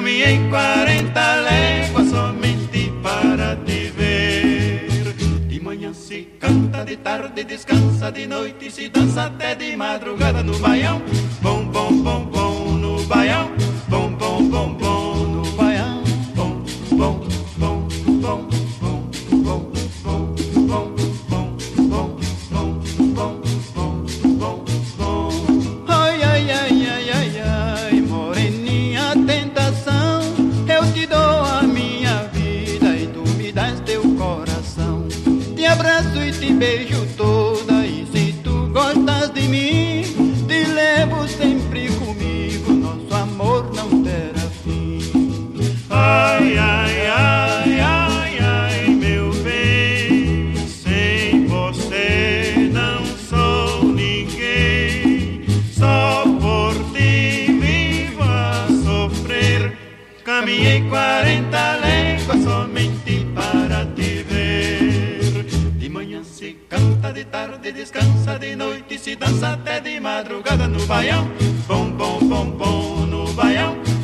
Caminhei 40 léguas somente para te ver. De manhã se canta, de tarde descansa, de noite se dança até de madrugada no baião. Bom, bom, bom, bom no baião. Bom, bom, bom, bom no baião. Bom, bom, bom, bom, bom, bom, bom, bom, bom, bom, bom, bom, bom, bom. Ai, ai, ai, ai, ai, ai, moreninha tentação, eu te dou a minha vida e tu me dás teu coração. Te abraço e te beijo toda, e se tu gostas de mim, te levo sempre comigo, nosso amor não terá fim. Ai, ai, ai, ai, ai, meu bem, sem você não sou ninguém, só por ti vivo a sofrer. Caminhei 40 léguas somente para te ver. De manhã se canta, de tarde descansa, de noite se dança até de madrugada no baião. Bom, bom, bom, bom no baião.